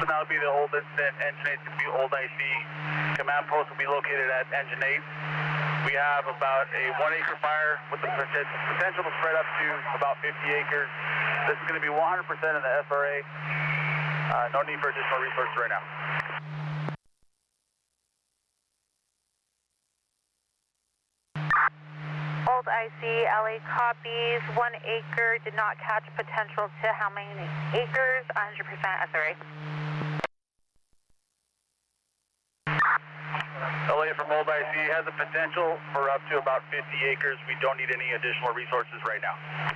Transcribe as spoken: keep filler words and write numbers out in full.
that'll be the old incident. Engine eight is going to be Old I C. Command post will be located at Engine eight. We have about a one acre fire with the potential to spread up to about fifty acres. This is going to be one hundred percent in the S R A. Uh, no need for additional resources right now. Old I C, L A copies, one acre, did not catch potential to how many acres? one hundred percent S R A. L A from Old I C has a potential for up to about fifty acres. We don't need any additional resources right now.